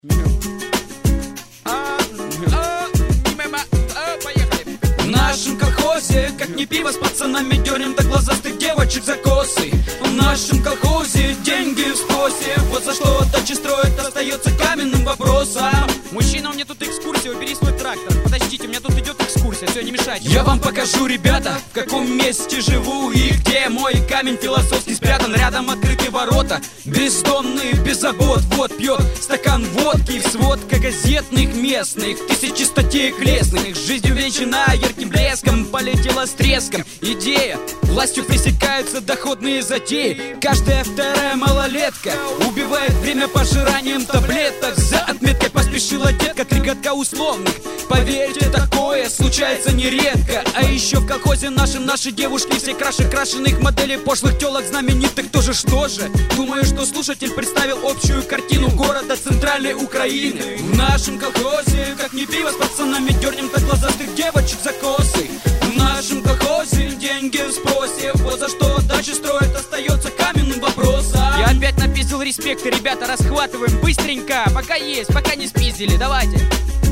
Поехали. В нашем колхозе, как не пиво, с пацанами дернем до глазастых девочек за косы. В нашем колхозе деньги в спросе, вот за что дачи строят, остается каменным вопросом. Мужчина, у меня тут экскурсия, убери свой трактор. Подождите, у меня тут идет экскурсия, все, не мешайте. Я вам покажу, ребята, в каком месте живу и где мой камень философский спрятан. Рядом открытые ворота, бездомный, без забот. Вот пьет стакан водки, сводка газетных местных, тысячи статей лестных. Жизнь увенчана ярким блеском, полетела с треском идея. Властью пресекаются доходные затеи. Каждая вторая малолетка убивает время пожиранием таблеток. За отметкой поспешила детка, 3 годка условных. Поверьте, такое случается нередко. А еще в колхозе нашем наши девушки все краше крашеных моделей пошлых телок знаменитых. Тоже что же? Думаю, что слушатель представил общую картину города центральной Украины. В нашем колхозе, как не пиво, с пацанами дернем до глазастых девочек за косы. В нашем колхозе деньги в спросе, вот за что дачи строят, остается каменным вопросом. Я опять напиздил респекты, ребята, расхватываем быстренько. Пока есть, пока не спиздили, давайте.